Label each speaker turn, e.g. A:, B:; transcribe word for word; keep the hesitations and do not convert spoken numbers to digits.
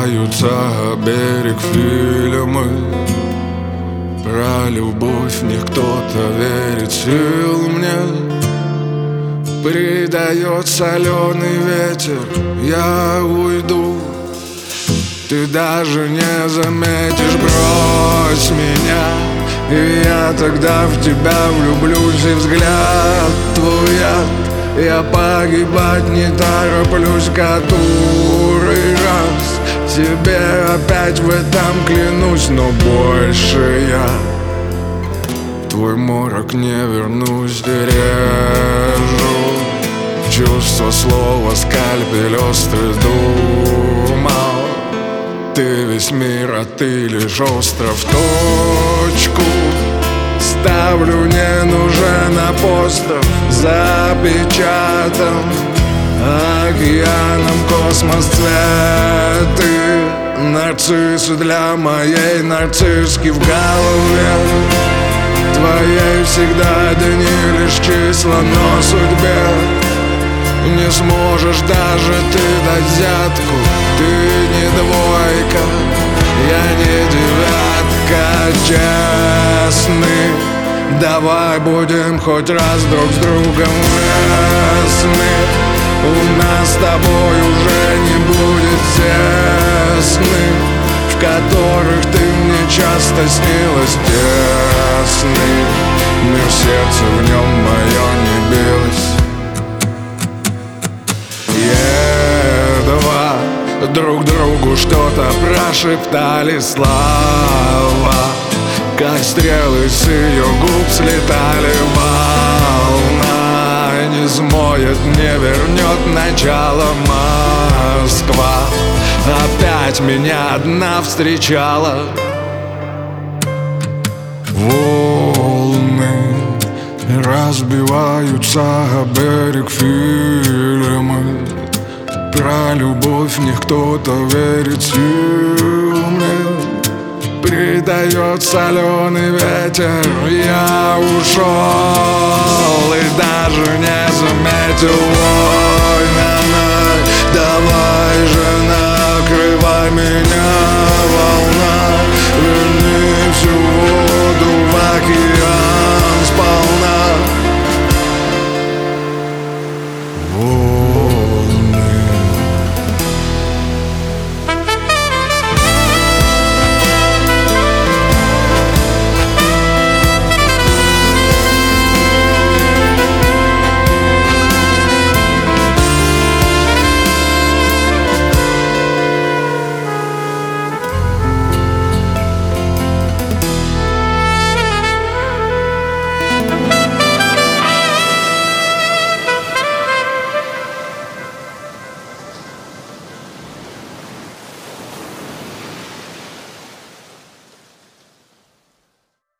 A: разбиваются о берег фильмы про любовь, в них кто-то верит, сил мне придает соленый ветер. Я уйду, ты даже не заметишь, брось меня, и я тогда в тебя влюблюсь, и взгляд твой яд. Я погибать не тороплюсь, который раз тебе опять в этом клянусь, но больше я в твой морок не вернусь. Режу чувство слова, скальпель острый, думал ты весь мир, а ты лишь остров. Точку ставлю, не нужен апостроф, запечатан океаном космос цветы. Нарциссы для моей нарцисски в голове твоей всегда дни лишь числа, но судьбе не сможешь даже ты дать взятку. Ты не двойка, я не девятка, честный. Давай будем хоть раз друг с другом честны. У нас с тобой уже не будет сесны, в которых ты мне часто снилась, тесный. Мир сердце в нем мое не билось. Едва друг другу что-то прошептали слова, как стрелы с ее губ слетали. Волна не смоет, не вернет начало. Москва опять меня одна встречала. Волны разбиваются о берег фильмы про любовь, в них кто-то верит, сил мне придает соленый ветер. Я ушел и даже не заметил.